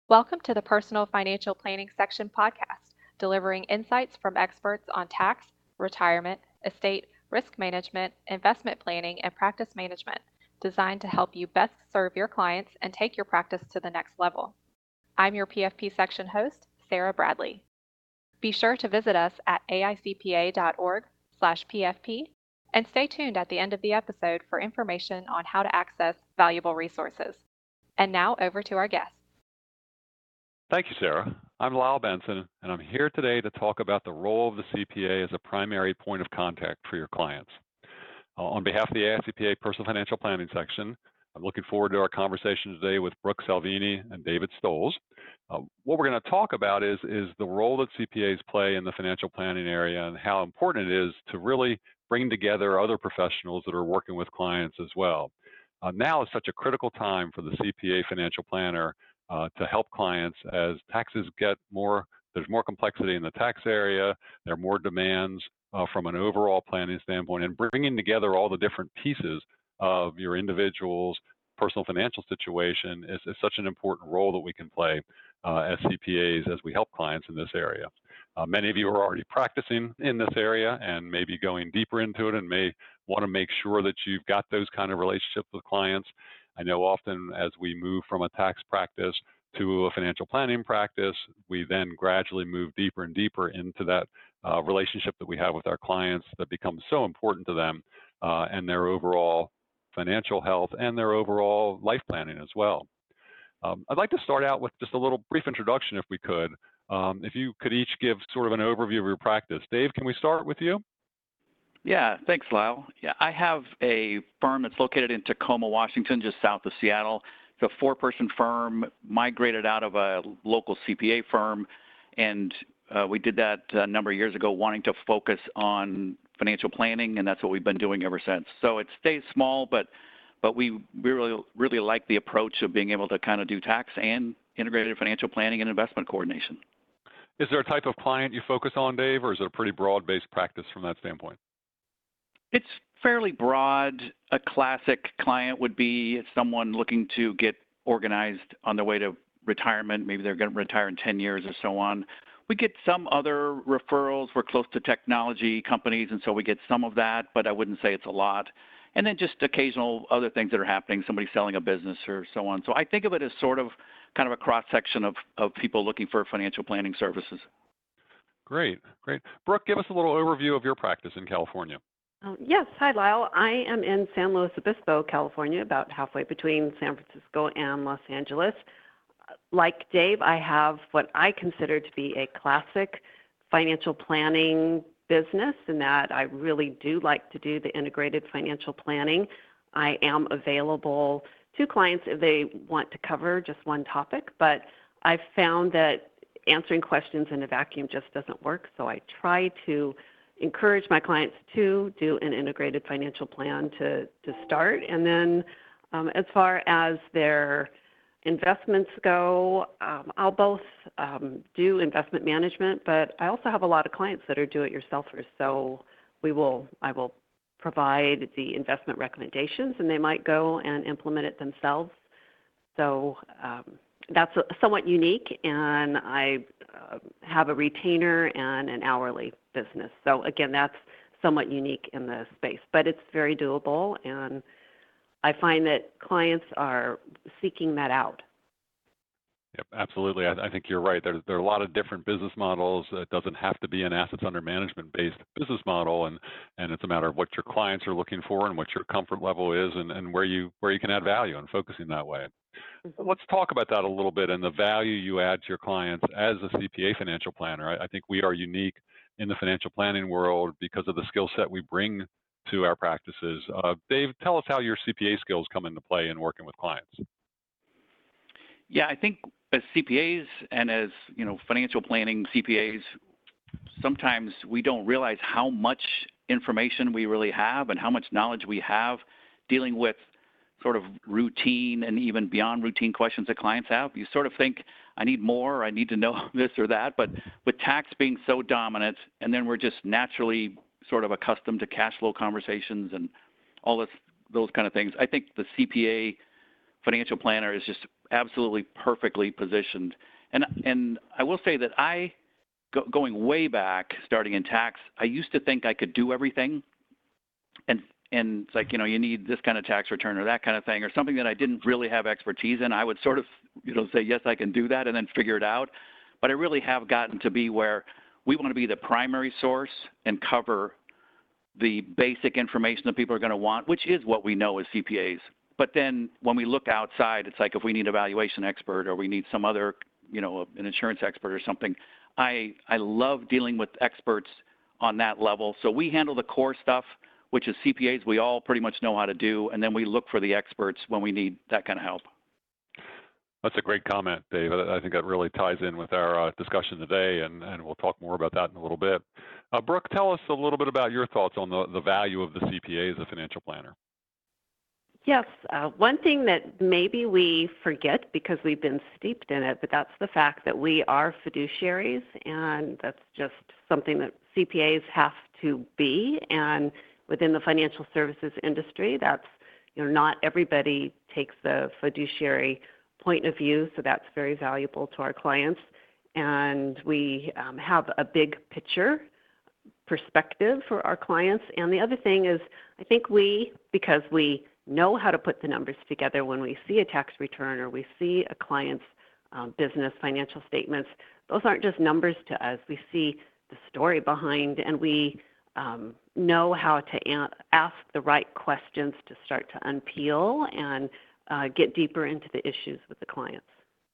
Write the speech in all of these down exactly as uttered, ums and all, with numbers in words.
Welcome to the Personal Financial Planning Section podcast, delivering insights from experts on tax, retirement, estate, risk management, investment planning, and practice management, designed to help you best serve your clients and take your practice to the next level. I'm your P F P section host, Sarah Bradley. Be sure to visit us at aicpa.org slash PFP and stay tuned at the end of the episode for information on how to access valuable resources. And now over to our guests. Thank you, Sarah. I'm Lyle Benson, and I'm here today to talk about the role of the C P A as a primary point of contact for your clients. Uh, on behalf of the A I C P A Personal Financial Planning section, I'm looking forward to our conversation today with Brooke Salvini and David Stoles. Uh, what we're going to talk about is, is the role that C P As play in the financial planning area and how important it is to really bring together other professionals that are working with clients as well. Uh, now is such a critical time for the C P A financial planner Uh, to help clients as taxes get more, there's more complexity in the tax area, there are more demands uh, from an overall planning standpoint, and bringing together all the different pieces of your individual's personal financial situation is, is such an important role that we can play uh, as C P As as we help clients in this area. Uh, many of you are already practicing in this area and maybe going deeper into it and may want to make sure that you've got those kind of relationships with clients. I know often as we move from a tax practice to a financial planning practice, we then gradually move deeper and deeper into that uh, relationship that we have with our clients that becomes so important to them uh, and their overall financial health and their overall life planning as well. Um, I'd like to start out with just a little brief introduction if we could. Um, if you could each give sort of an overview of your practice. Dave, can we start with you? Yeah, thanks, Lyle. Yeah, I have a firm that's located in Tacoma, Washington, just south of Seattle. It's a four-person firm, migrated out of a local C P A firm, and uh, we did that a number of years ago, wanting to focus on financial planning, and that's what we've been doing ever since. So it stays small, but but we really really like the approach of being able to kind of do tax and integrated financial planning and investment coordination. Is there a type of client you focus on, Dave, or is it a pretty broad-based practice from that standpoint? It's fairly broad. A classic client would be someone looking to get organized on their way to retirement. Maybe they're going to retire in ten years or so on. We get some other referrals. We're close to technology companies, and so we get some of that, but I wouldn't say it's a lot. And then just occasional other things that are happening, somebody selling a business or so on. So I think of it as sort of kind of a cross-section of, of people looking for financial planning services. Great, great. Brooke, give us a little overview of your practice in California. Um, yes, hi Lyle. I am in San Luis Obispo, California, about halfway between San Francisco and Los Angeles. Like Dave, I have what I consider to be a classic financial planning business in that I really do like to do the integrated financial planning. I am available to clients if they want to cover just one topic, but I've found that answering questions in a vacuum just doesn't work, so I try to encourage my clients to do an integrated financial plan to, to start. And then um, as far as their investments go, um, I'll both um, do investment management, but I also have a lot of clients that are do-it-yourselfers. So we will, I will provide the investment recommendations, and they might go and implement it themselves. So um, that's a, somewhat unique, and I uh, have a retainer and an hourly business. So again, that's somewhat unique in the space, but it's very doable, and I find that clients are seeking that out. Yep, absolutely. I, I think you're right. There, there are a lot of different business models. It doesn't have to be an assets under management based business model, and, and it's a matter of what your clients are looking for and what your comfort level is, and, and where you where you can add value and focusing that way. Mm-hmm. Let's talk about that a little bit and the value you add to your clients as a C P A financial planner. I, I think we are unique in the financial planning world because of the skill set we bring to our practices. Uh, Dave, tell us how your C P A skills come into play in working with clients. Yeah, I think as C P As and as, you know, financial planning C P As, sometimes we don't realize how much information we really have and how much knowledge we have dealing with sort of routine and even beyond routine questions that clients have. You sort of think, I need more, I need to know this or that, but with tax being so dominant, and then we're just naturally sort of accustomed to cash flow conversations and all this, those kind of things, I think the C P A financial planner is just absolutely perfectly positioned. And and I will say that I, go, going way back, starting in tax, I used to think I could do everything. And and it's like, you know, you need this kind of tax return or that kind of thing, or something that I didn't really have expertise in. I would sort of, you know, say, yes, I can do that, and then figure it out. But I really have gotten to be where we want to be the primary source and cover the basic information that people are going to want, which is what we know as C P As. But then when we look outside, it's like if we need a valuation expert or we need some other, you know, an insurance expert or something, I, I love dealing with experts on that level. So we handle the core stuff, which is C P As we all pretty much know how to do, and then we look for the experts when we need that kind of help. That's a great comment, Dave. I think that really ties in with our uh, discussion today, and, and we'll talk more about that in a little bit. Uh, Brooke, tell us a little bit about your thoughts on the, the value of the C P A as a financial planner. Yes, uh, one thing that maybe we forget because we've been steeped in it, but that's the fact that we are fiduciaries, and that's just something that C P As have to be. And within the financial services industry, that's, you know, not everybody takes the fiduciary point of view, so that's very valuable to our clients. And we um, have a big picture perspective for our clients. And the other thing is, I think we, because we know how to put the numbers together when we see a tax return or we see a client's um, business financial statements, those aren't just numbers to us. We see the story behind, and we um, know how to a- ask the right questions to start to unpeel and uh, get deeper into the issues with the clients.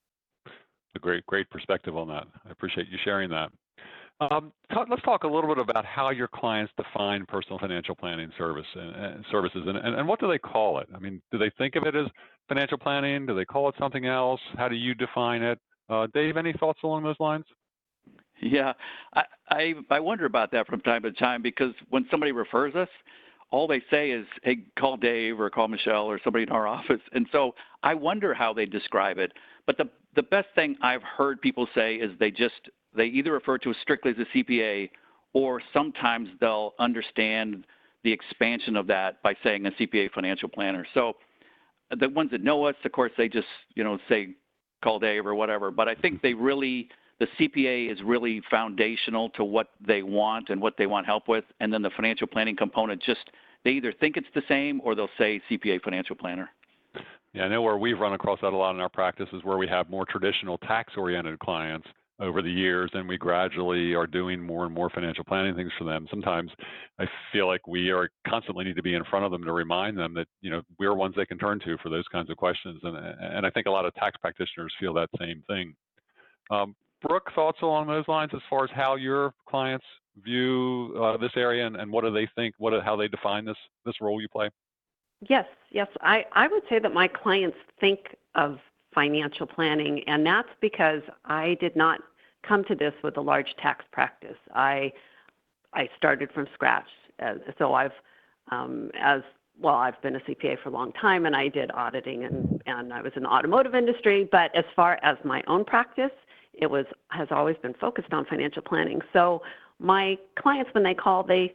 A great, great perspective on that. I appreciate you sharing that. Um, talk, let's talk a little bit about how your clients define personal financial planning service and, and services, and, and, and what do they call it? I mean, do they think of it as financial planning? Do they call it something else? How do you define it? Uh, Dave, any thoughts along those lines? Yeah, I, I I wonder about that from time to time, because when somebody refers us, all they say is, hey, call Dave or call Michelle or somebody in our office. And so I wonder how they describe it. But the, the best thing I've heard people say is they just, they either refer to us strictly as a C P A, or sometimes they'll understand the expansion of that by saying a C P A financial planner. So the ones that know us, of course, they just, you know, say, call Dave or whatever. But I think they really, the C P A is really foundational to what they want and what they want help with. And then the financial planning component, just, they either think it's the same or they'll say C P A financial planner. Yeah, I know where we've run across that a lot in our practice is where we have more traditional tax-oriented clients over the years, and we gradually are doing more and more financial planning things for them. Sometimes I feel like we are constantly need to be in front of them to remind them that, you know, we're ones they can turn to for those kinds of questions. And, and I think a lot of tax practitioners feel that same thing. Um, Brooke, thoughts along those lines as far as how your clients view uh, this area, and, and what do they think, what, how they define this, this role you play? Yes, yes. I, I would say that my clients think of financial planning, and that's because I did not come to this with a large tax practice. I I started from scratch. Uh, so I've, um, as well, I've been a C P A for a long time, and I did auditing, and, and I was in the automotive industry. But as far as my own practice, it was has always been focused on financial planning. So my clients, when they call, they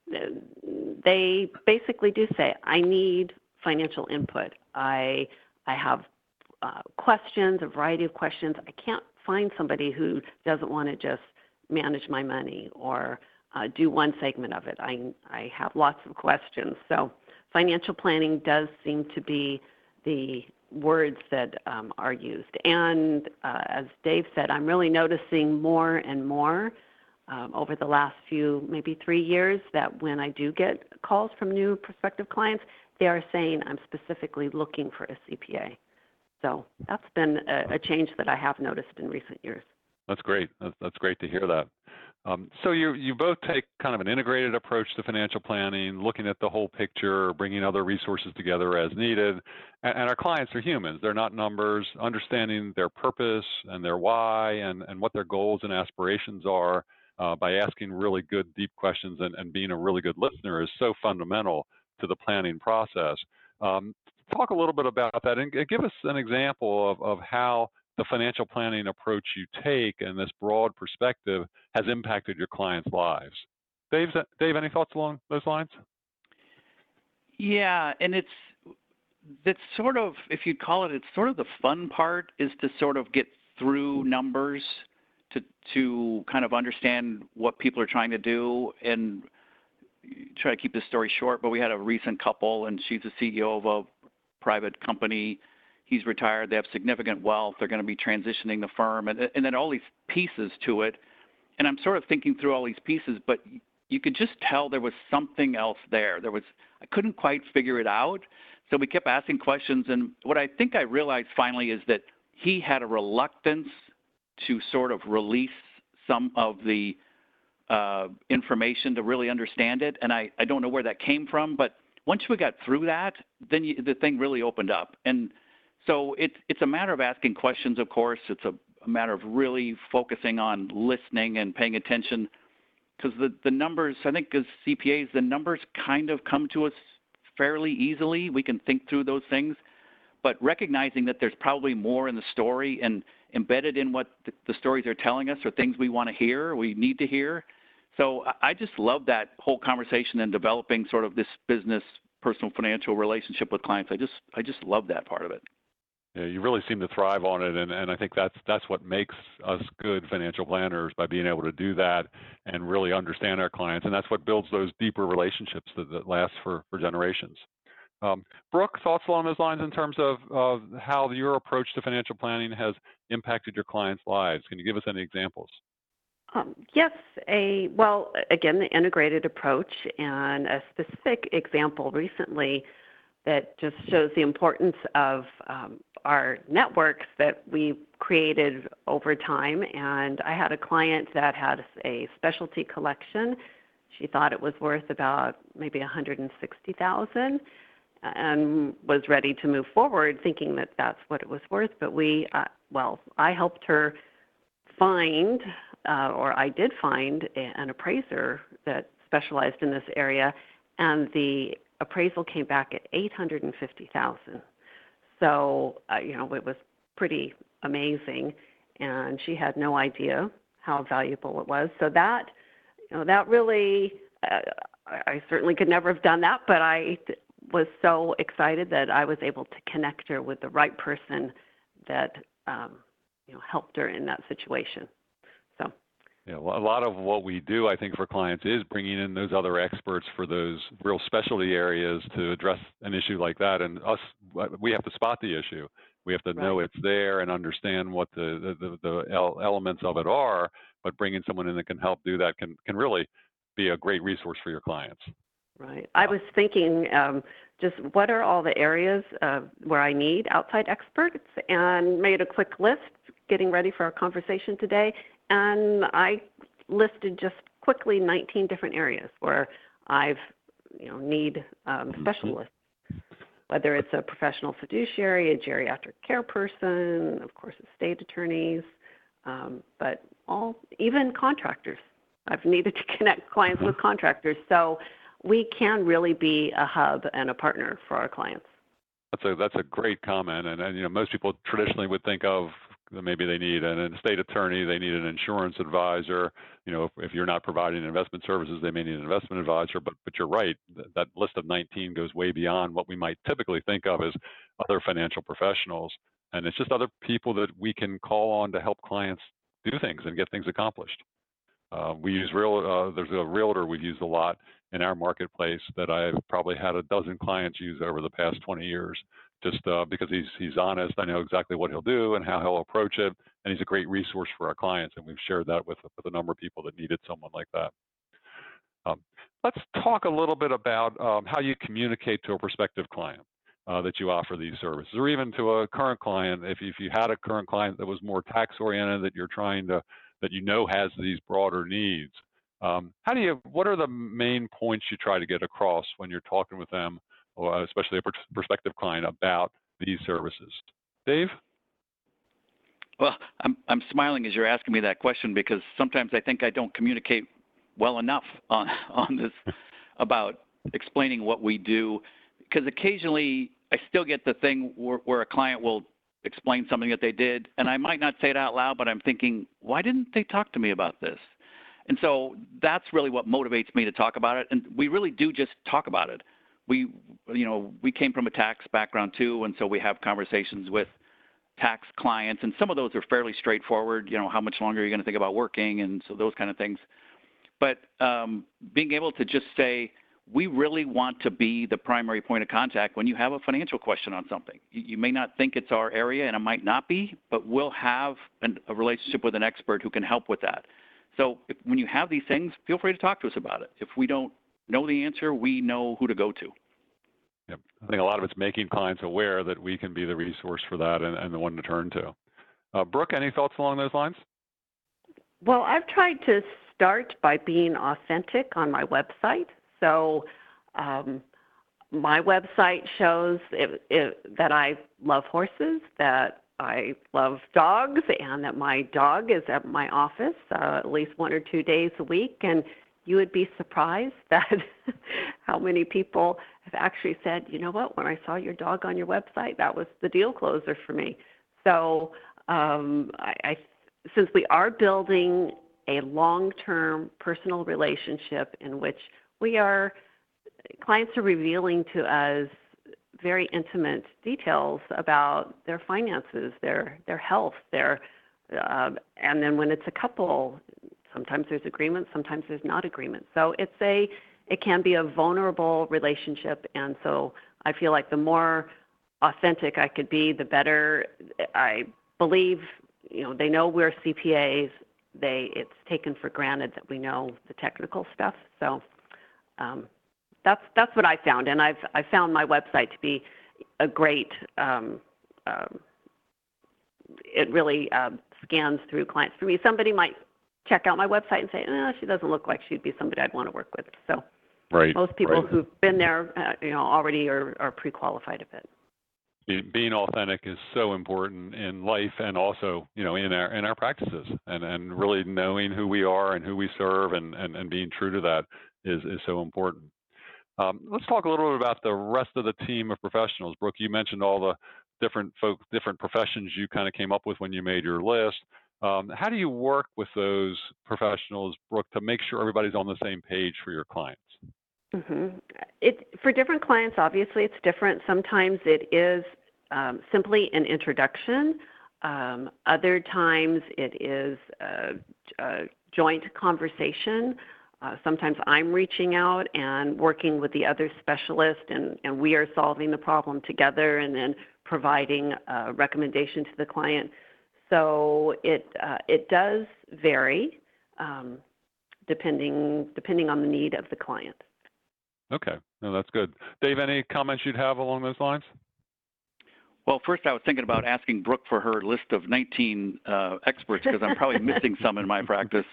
they basically do say, I need financial input. I I have uh, questions, a variety of questions. I can't find somebody who doesn't want to just manage my money or uh, do one segment of it. I, I have lots of questions. So financial planning does seem to be the words that um, are used. And uh, as Dave said, I'm really noticing more and more um, over the last few, maybe three years, that when I do get calls from new prospective clients, they are saying I'm specifically looking for a C P A. So that's been a, a change that I have noticed in recent years. That's great. That's, that's great to hear that. Um, so you you both take kind of an integrated approach to financial planning, looking at the whole picture, bringing other resources together as needed. And, and our clients are humans. They're not numbers. Understanding their purpose and their why and, and what their goals and aspirations are uh, by asking really good, deep questions and, and being a really good listener is so fundamental to the planning process. Um, talk a little bit about that and give us an example of, of how the financial planning approach you take and this broad perspective has impacted your clients' lives. Dave, Dave, any thoughts along those lines? Yeah, and it's that's sort of, if you'd call it, it's sort of the fun part is to sort of get through numbers to to kind of understand what people are trying to do and try to keep this story short. But we had a recent couple, and she's the C E O of a private company. He's retired. They have significant wealth. They're going to be transitioning the firm, and, and then all these pieces to it. And I'm sort of thinking through all these pieces, but you could just tell there was something else there. There was, I couldn't quite figure it out. So we kept asking questions. And what I think I realized finally is that he had a reluctance to sort of release some of the uh, information to really understand it. And I, I don't know where that came from, but once we got through that, then you, the thing really opened up. And so it's, it's a matter of asking questions, of course. It's a, a matter of really focusing on listening and paying attention, because the, the numbers, I think as C P As, the numbers kind of come to us fairly easily. We can think through those things, but recognizing that there's probably more in the story and embedded in what the, the stories are telling us are things we want to hear, we need to hear. So I just love that whole conversation and developing sort of this business, personal financial relationship with clients. I just, I just love that part of it. Yeah, you really seem to thrive on it, and, and I think that's that's what makes us good financial planners, by being able to do that and really understand our clients, and that's what builds those deeper relationships that, that last for, for generations. Um, Brooke, thoughts along those lines in terms of uh, how your approach to financial planning has impacted your clients' lives? Can you give us any examples? Um, yes, a well, again, the integrated approach, and a specific example recently that just shows the importance of um, our networks that we've created over time. And I had a client that had a specialty collection. She thought it was worth about maybe one hundred sixty thousand dollars and was ready to move forward thinking that that's what it was worth. But we, uh, well, I helped her find, uh, or I did find a, an appraiser that specialized in this area, and the appraisal came back at eight hundred fifty thousand dollars. So, uh, you know, it was pretty amazing, and she had no idea how valuable it was. So that, you know, that really, uh, I certainly could never have done that, but I was so excited that I was able to connect her with the right person that, um, you know, helped her in that situation. So. Yeah, well, a lot of what we do, I think, for clients is bringing in those other experts for those real specialty areas to address an issue like that. And us, we have to spot the issue. We have to know Right. it's there and understand what the, the, the elements of it are, but bringing someone in that can help do that can, can really be a great resource for your clients. Right. I was thinking um, just what are all the areas uh, where I need outside experts, and made a quick list getting ready for our conversation today. And I listed just quickly nineteen different areas where I've, you know, need um, specialists, whether it's a professional fiduciary, a geriatric care person, of course, estate attorneys, um, but all, even contractors. I've needed to connect clients with contractors. So we can really be a hub and a partner for our clients. That's a that's a great comment, and, and you know, most people traditionally would think of maybe they need an estate attorney, they need an insurance advisor. You know, if, if you're not providing investment services, they may need an investment advisor. But but you're right, that, that list of nineteen goes way beyond what we might typically think of as other financial professionals, and it's just other people that we can call on to help clients do things and get things accomplished. Uh, we use real. Uh, there's a realtor we've used a lot in our marketplace that I've probably had a dozen clients use over the past twenty years. Just uh, because he's he's honest, I know exactly what he'll do and how he'll approach it, and he's a great resource for our clients. And we've shared that with with a number of people that needed someone like that. Um, let's talk a little bit about um, how you communicate to a prospective client uh, that you offer these services, or even to a current client. If if you had a current client that was more tax oriented, that you're trying to that you know has these broader needs. Um, how do you? What are the main points you try to get across when you're talking with them, or especially a prospective client, about these services? Dave? Well, I'm I'm smiling as you're asking me that question, because sometimes I think I don't communicate well enough on on this about explaining what we do, because occasionally I still get the thing where, where a client will explain something that they did, and I might not say it out loud, but I'm thinking, why didn't they talk to me about this? And so that's really what motivates me to talk about it. And we really do just talk about it. we, you know, we came from a tax background too, and so we have conversations with tax clients, and some of those are fairly straightforward. You know, how much longer are you going to think about working, and so those kind of things. But um, being able to just say, we really want to be the primary point of contact when you have a financial question on something. You, you may not think it's our area, and it might not be, but we'll have an, a relationship with an expert who can help with that. So if, when you have these things, feel free to talk to us about it. If we don't know the answer, we know who to go to. Yep. I think a lot of it's making clients aware that we can be the resource for that and, and the one to turn to. Uh, Brooke, any thoughts along those lines? Well, I've tried to start by being authentic on my website. So um, my website shows it, it, that I love horses, that I love dogs, and that my dog is at my office uh, at least one or two days a week. And you would be surprised that how many people have actually said, you know what, when I saw your dog on your website, that was the deal closer for me. So um, I, I, since we are building a long-term personal relationship in which we are, clients are revealing to us very intimate details about their finances, their their health, their, uh, and then when it's a couple, sometimes there's agreement, sometimes there's not agreement. So it's a, it can be a vulnerable relationship, and so I feel like the more authentic I could be, the better. I believe, you know, they know we're C P As. They, it's taken for granted that we know the technical stuff. So um, that's that's what I found, and I've I found my website to be a great. Um, um, it really um, scans through clients for me. Somebody might check out my website and say, "Oh, she doesn't look like she'd be somebody I'd want to work with." So right, most people right. who've been there, uh, you know, already are, are pre-qualified a bit. Being authentic is so important in life and also, you know, in our in our practices, and, and really knowing who we are and who we serve, and, and, and being true to that is, is so important. Um, let's talk a little bit about the rest of the team of professionals. Brooke, you mentioned all the different folk, different professions you kind of came up with when you made your list. Um, how do you work with those professionals, Brooke, to make sure everybody's on the same page for your clients? Mm-hmm. It, for different clients, obviously, it's different. Sometimes it is um, simply an introduction. Um, other times it is a, a joint conversation. Uh, sometimes I'm reaching out and working with the other specialist, and, and we are solving the problem together and then providing a recommendation to the client. So it, uh, it does vary um, depending, depending on the need of the client. Okay, no, that's good. Dave, any comments you'd have along those lines? Well, first I was thinking about asking Brooke for her list of nineteen uh, experts, because I'm probably missing some in my practice.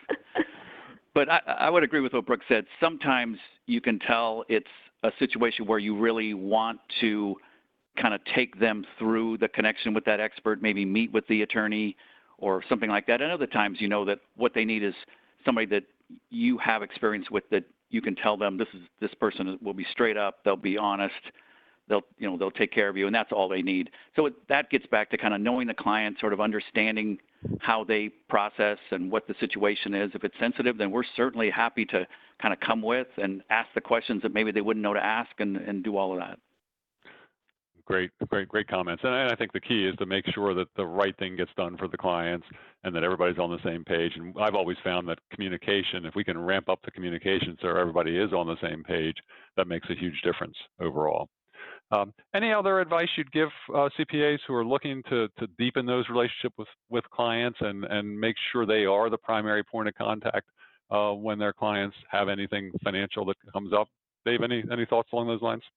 But I, I would agree with what Brooke said. Sometimes you can tell it's a situation where you really want to kind of take them through the connection with that expert, maybe meet with the attorney or something like that. And other times you know that what they need is somebody that you have experience with, that you can tell them this is this person will be straight up, they'll be honest, they'll you know they'll take care of you, and that's all they need. So it, that gets back to kind of knowing the client, sort of understanding how they process and what the situation is. If it's sensitive, then we're certainly happy to kind of come with and ask the questions that maybe they wouldn't know to ask, and, and do all of that. Great, great, great comments. And I think the key is to make sure that the right thing gets done for the clients and that everybody's on the same page. And I've always found that communication, if we can ramp up the communication so everybody is on the same page, that makes a huge difference overall. Um, any other advice you'd give uh, C P As who are looking to, to deepen those relationships with, with clients and, and make sure they are the primary point of contact uh, when their clients have anything financial that comes up? Dave, any, any thoughts along those lines?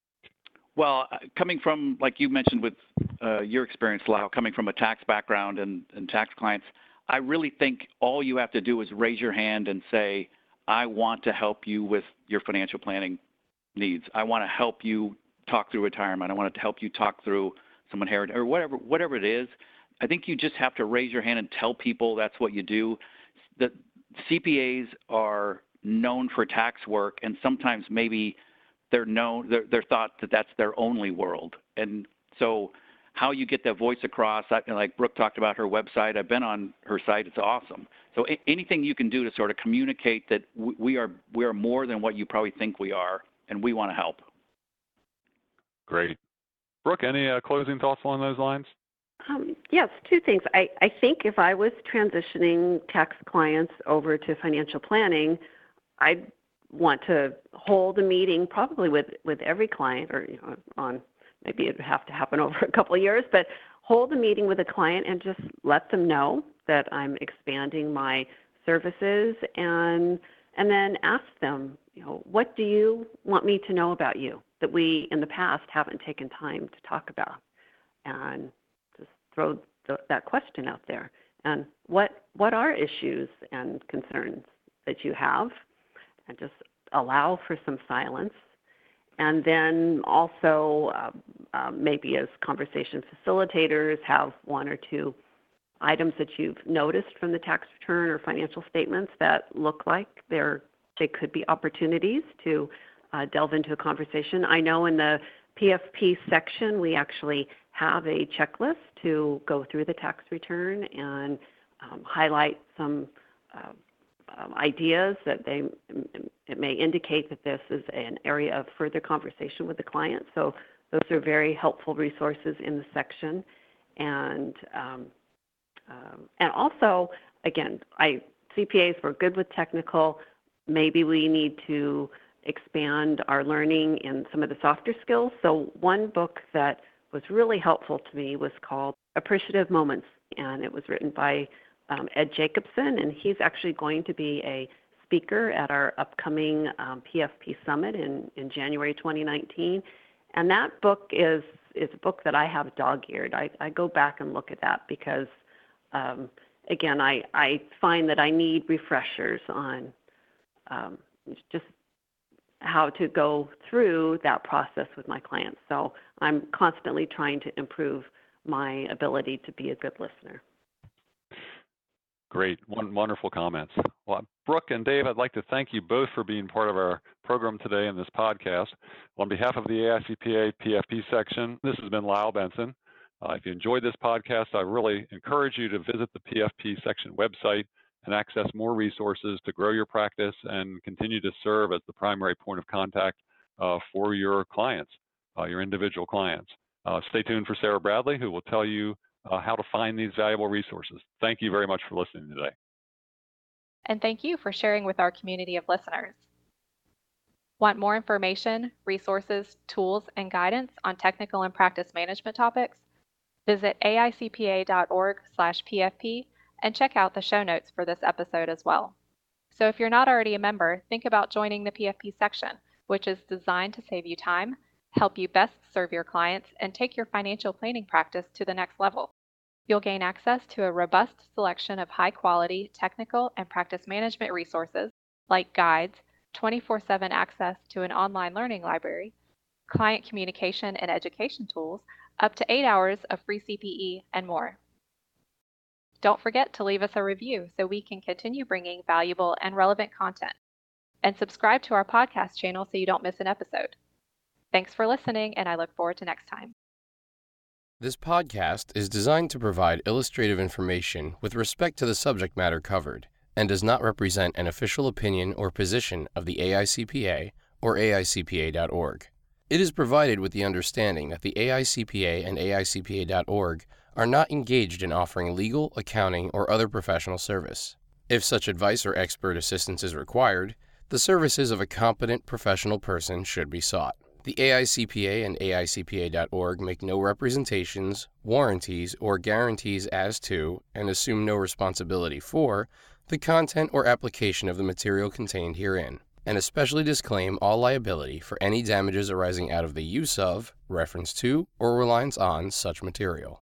Well, coming from, like you mentioned with uh, your experience, Lau, coming from a tax background and, and tax clients, I really think all you have to do is raise your hand and say, I want to help you with your financial planning needs. I want to help you talk through retirement. I want to help you talk through some inheritance, or whatever, whatever it is. I think you just have to raise your hand and tell people that's what you do. The C P As are known for tax work, and sometimes maybe they're known, they're, they're thought that that's their only world. And so how you get that voice across, like Brooke talked about her website, I've been on her site, it's awesome. So anything you can do to sort of communicate that we are, we are more than what you probably think we are, and we want to help. Great. Brooke, any uh, closing thoughts along those lines? Um, yes, two things. I, I think if I was transitioning tax clients over to financial planning, I'd want to hold a meeting probably with, with every client, or you know, on maybe it'd have to happen over a couple of years, but hold a meeting with a client and just let them know that I'm expanding my services, and and then ask them, you know, what do you want me to know about you that we in the past haven't taken time to talk about, and just throw the, that question out there. And what what are issues and concerns that you have, and just allow for some silence. And then also uh, uh, maybe as conversation facilitators, have one or two items that you've noticed from the tax return or financial statements that look like they're, they could be opportunities to uh, delve into a conversation. I know in the P F P section, we actually have a checklist to go through the tax return and um, highlight some uh, um, ideas that they, it may indicate that this is an area of further conversation with the client. So those are very helpful resources in the section. And um, um, and also, again, I C P As were good with technical. Maybe we need to expand our learning in some of the softer skills. So one book that was really helpful to me was called Appreciative Moments, and it was written by um, Ed Jacobson, and he's actually going to be a speaker at our upcoming um, P F P Summit in, in January twenty nineteen. And that book is, is a book that I have dog-eared. I, I go back and look at that because, um, again, I, I find that I need refreshers on um, just how to go through that process with my clients. So I'm constantly trying to improve my ability to be a good listener. Great, One, wonderful comments. Well, Brooke and Dave, I'd like to thank you both for being part of our program today in this podcast. On behalf of the A I C P A P F P section, this has been Lyle Benson. Uh, if you enjoyed this podcast, I really encourage you to visit the P F P section website and access more resources to grow your practice and continue to serve as the primary point of contact uh, for your clients, uh, your individual clients. Uh, stay tuned for Sarah Bradley, who will tell you uh, how to find these valuable resources. Thank you very much for listening today. And thank you for sharing with our community of listeners. Want more information, resources, tools, and guidance on technical and practice management topics? Visit A I C P A dot org slash P F P and check out the show notes for this episode as well. So if you're not already a member, think about joining the P F P section, which is designed to save you time, help you best serve your clients, and take your financial planning practice to the next level. You'll gain access to a robust selection of high-quality technical and practice management resources like guides, twenty-four seven access to an online learning library, client communication and education tools, up to eight hours of free C P E, and more. Don't forget to leave us a review so we can continue bringing valuable and relevant content. And subscribe to our podcast channel so you don't miss an episode. Thanks for listening, and I look forward to next time. This podcast is designed to provide illustrative information with respect to the subject matter covered and does not represent an official opinion or position of the A I C P A or A I C P A dot org. It is provided with the understanding that the A I C P A and A I C P A dot org are not engaged in offering legal, accounting, or other professional service. If such advice or expert assistance is required, the services of a competent professional person should be sought. The A I C P A and A I C P A dot org make no representations, warranties, or guarantees as to, and assume no responsibility for, the content or application of the material contained herein, and especially disclaim all liability for any damages arising out of the use of, reference to, or reliance on such material.